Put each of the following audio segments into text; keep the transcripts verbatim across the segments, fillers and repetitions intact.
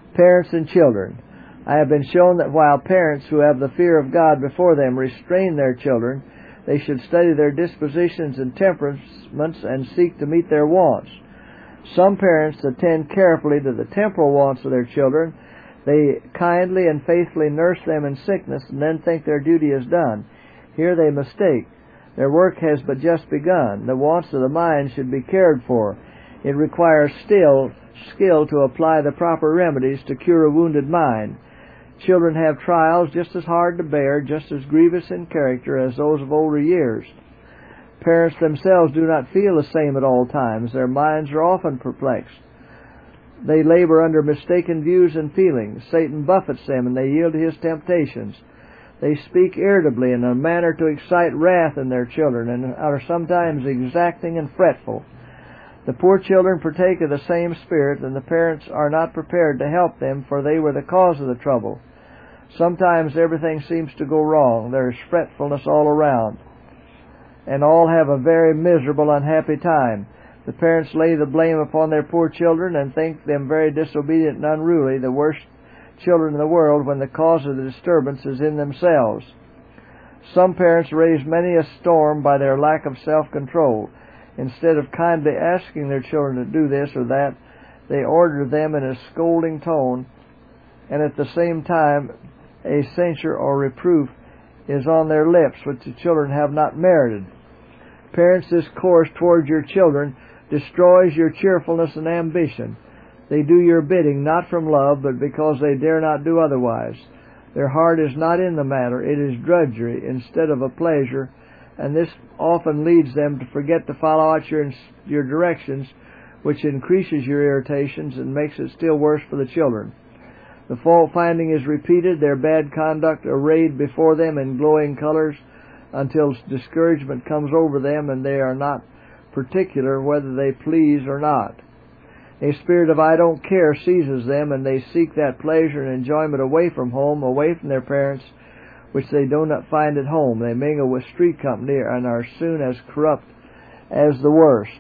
Parents and children. I have been shown that while parents who have the fear of God before them restrain their children, they should study their dispositions and temperaments and seek to meet their wants. Some parents attend carefully to the temporal wants of their children. They kindly and faithfully nurse them in sickness and then think their duty is done. Here they mistake. Their work has but just begun. The wants of the mind should be cared for. It requires still skill to apply the proper remedies to cure a wounded mind. Children have trials just as hard to bear, just as grievous in character as those of older years. Parents themselves do not feel the same at all times. Their minds are often perplexed. They labor under mistaken views and feelings. Satan buffets them, and they yield to his temptations. They speak irritably in a manner to excite wrath in their children, and are sometimes exacting and fretful. The poor children partake of the same spirit, and the parents are not prepared to help them, for they were the cause of the trouble. Sometimes everything seems to go wrong. There is fretfulness all around, and all have a very miserable, unhappy time. The parents lay the blame upon their poor children and think them very disobedient and unruly, the worst children in the world, when the cause of the disturbance is in themselves. Some parents raise many a storm by their lack of self-control. Instead of kindly asking their children to do this or that, they order them in a scolding tone, and at the same time a censure or reproof is on their lips which the children have not merited. Parents, this course towards your children destroys your cheerfulness and ambition. They do your bidding not from love, but because they dare not do otherwise. Their heart is not in the matter. It is drudgery instead of a pleasure, and this often leads them to forget to follow out your, your directions, which increases your irritations and makes it still worse for the children. The fault-finding is repeated, their bad conduct arrayed before them in glowing colors, until discouragement comes over them and they are not particular whether they please or not. A spirit of I don't care seizes them, and they seek that pleasure and enjoyment away from home, away from their parents, which they do not find at home. They mingle with street company and are soon as corrupt as the worst.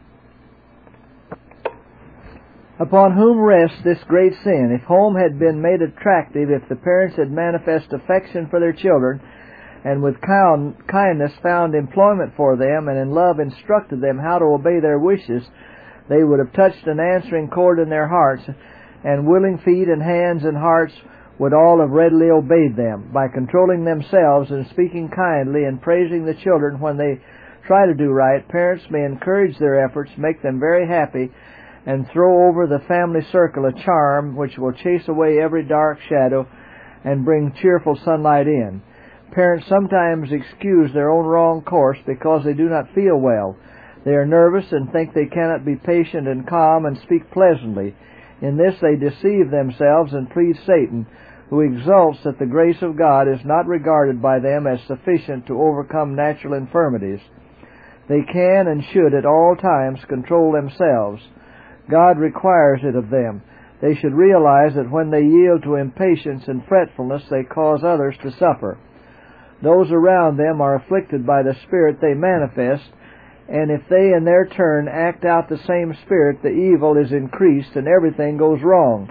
Upon whom rests this great sin? If home had been made attractive, if the parents had manifest affection for their children, and with kindness found employment for them, and in love instructed them how to obey their wishes, they would have touched an answering chord in their hearts, and willing feet and hands and hearts would all have readily obeyed them. By controlling themselves and speaking kindly and praising the children when they try to do right, parents may encourage their efforts, make them very happy, and throw over the family circle a charm which will chase away every dark shadow and bring cheerful sunlight in. Parents sometimes excuse their own wrong course because they do not feel well. They are nervous and think they cannot be patient and calm and speak pleasantly. In this they deceive themselves and please Satan, who exults that the grace of God is not regarded by them as sufficient to overcome natural infirmities. They can and should at all times control themselves. God requires it of them. They should realize that when they yield to impatience and fretfulness, they cause others to suffer. Those around them are afflicted by the spirit they manifest, and if they in their turn act out the same spirit, the evil is increased and everything goes wrong.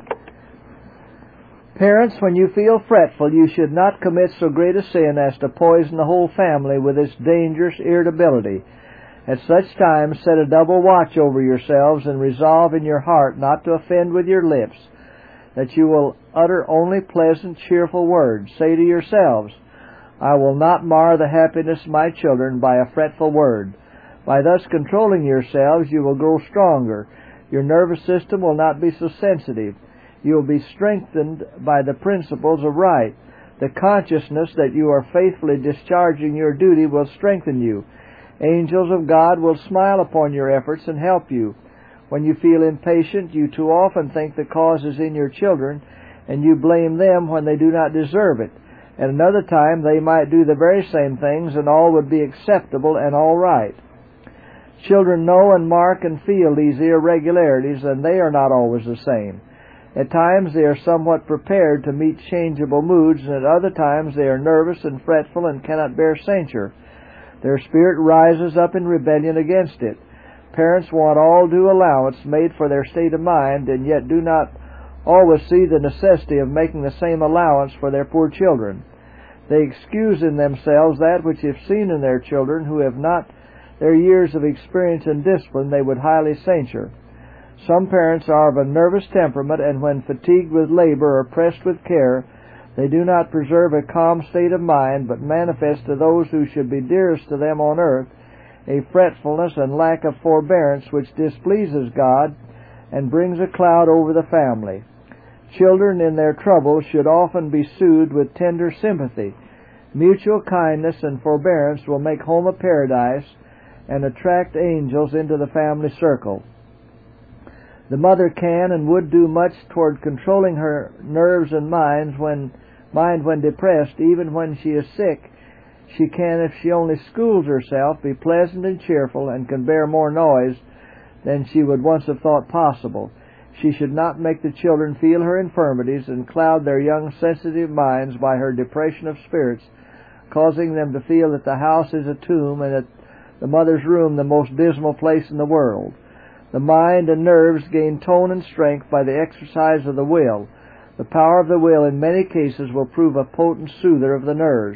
Parents, when you feel fretful, you should not commit so great a sin as to poison the whole family with its dangerous irritability. At such times, set a double watch over yourselves and resolve in your heart not to offend with your lips, that you will utter only pleasant, cheerful words. Say to yourselves, I will not mar the happiness of my children by a fretful word. By thus controlling yourselves, you will grow stronger. Your nervous system will not be so sensitive. You will be strengthened by the principles of right. The consciousness that you are faithfully discharging your duty will strengthen you. Angels of God will smile upon your efforts and help you. When you feel impatient, you too often think the cause is in your children, and you blame them when they do not deserve it. At another time, they might do the very same things, and all would be acceptable and all right. Children know and mark and feel these irregularities, and they are not always the same. At times they are somewhat prepared to meet changeable moods, and at other times they are nervous and fretful and cannot bear censure. Their spirit rises up in rebellion against it. Parents want all due allowance made for their state of mind, and yet do not always see the necessity of making the same allowance for their poor children. They excuse in themselves that which, if seen in their children who have not their years of experience and discipline, they would highly censure. Some parents are of a nervous temperament, and when fatigued with labor or pressed with care, they do not preserve a calm state of mind, but manifest to those who should be dearest to them on earth a fretfulness and lack of forbearance which displeases God and brings a cloud over the family. Children in their trouble should often be soothed with tender sympathy. Mutual kindness and forbearance will make home a paradise and attract angels into the family circle. The mother can and would do much toward controlling her nerves and minds when, mind when depressed, even when she is sick. She can, if she only schools herself, be pleasant and cheerful, and can bear more noise than she would once have thought possible. She should not make the children feel her infirmities and cloud their young sensitive minds by her depression of spirits, causing them to feel that the house is a tomb and that the mother's room the most dismal place in the world. The mind and nerves gain tone and strength by the exercise of the will. The power of the will in many cases will prove a potent soother of the nerves.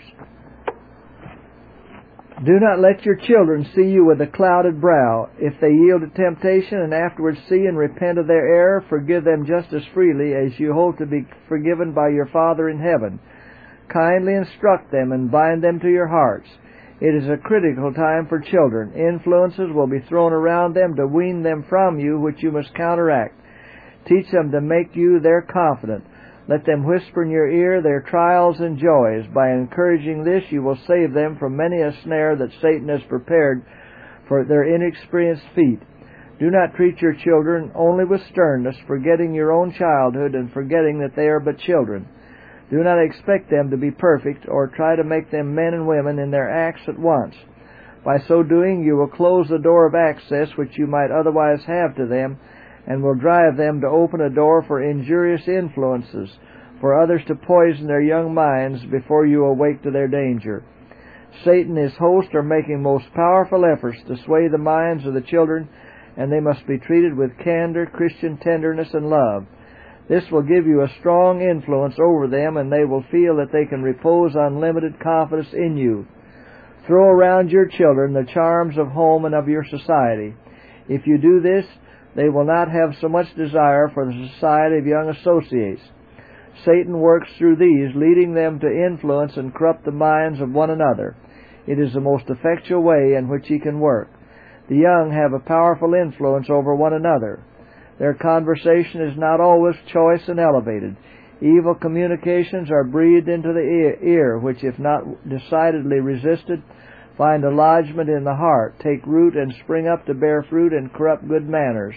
Do not let your children see you with a clouded brow. If they yield to temptation and afterwards see and repent of their error, forgive them just as freely as you hope to be forgiven by your Father in heaven. Kindly instruct them and bind them to your hearts. It is a critical time for children. Influences will be thrown around them to wean them from you, which you must counteract. Teach them to make you their confidant. Let them whisper in your ear their trials and joys. By encouraging this, you will save them from many a snare that Satan has prepared for their inexperienced feet. Do not treat your children only with sternness, forgetting your own childhood and forgetting that they are but children. Do not expect them to be perfect or try to make them men and women in their acts at once. By so doing, you will close the door of access which you might otherwise have to them, and will drive them to open a door for injurious influences, for others to poison their young minds before you awake to their danger. Satan and his host are making most powerful efforts to sway the minds of the children, and they must be treated with candor, Christian tenderness, and love. This will give you a strong influence over them, and they will feel that they can repose unlimited confidence in you. Throw around your children the charms of home and of your society. If you do this, they will not have so much desire for the society of young associates. Satan works through these, leading them to influence and corrupt the minds of one another. It is the most effectual way in which he can work. The young have a powerful influence over one another. Their conversation is not always choice and elevated. Evil communications are breathed into the ear, which, if not decidedly resisted, find a lodgment in the heart, take root and spring up to bear fruit and corrupt good manners.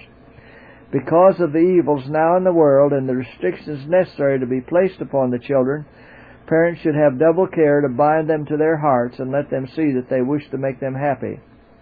Because of the evils now in the world and the restrictions necessary to be placed upon the children, parents should have double care to bind them to their hearts and let them see that they wish to make them happy.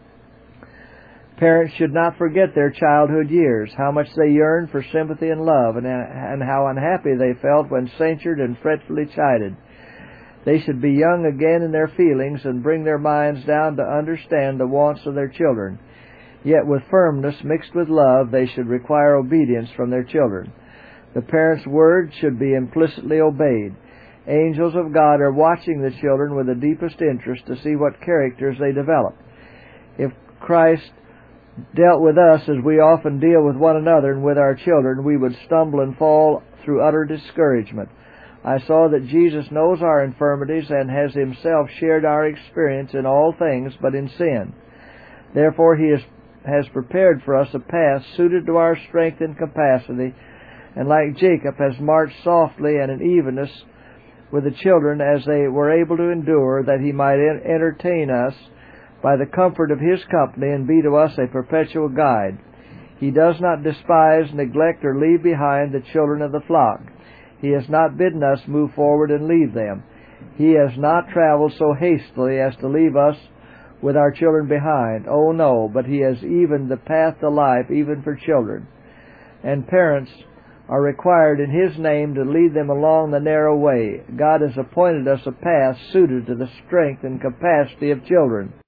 Parents should not forget their childhood years, how much they yearned for sympathy and love, and, and how unhappy they felt when censured and fretfully chided. They should be young again in their feelings and bring their minds down to understand the wants of their children. Yet with firmness mixed with love, they should require obedience from their children. The parents' word should be implicitly obeyed. Angels of God are watching the children with the deepest interest to see what characters they develop. If Christ dealt with us as we often deal with one another and with our children, we would stumble and fall through utter discouragement. I saw that Jesus knows our infirmities and has himself shared our experience in all things but in sin. Therefore he is, has prepared for us a path suited to our strength and capacity, and like Jacob has marched softly and in evenness with the children as they were able to endure, that he might entertain us by the comfort of his company and be to us a perpetual guide. He does not despise, neglect, or leave behind the children of the flock. He has not bidden us move forward and leave them. He has not traveled so hastily as to leave us with our children behind. Oh no, but he has evened the path to life even for children. And parents are required in his name to lead them along the narrow way. God has appointed us a path suited to the strength and capacity of children.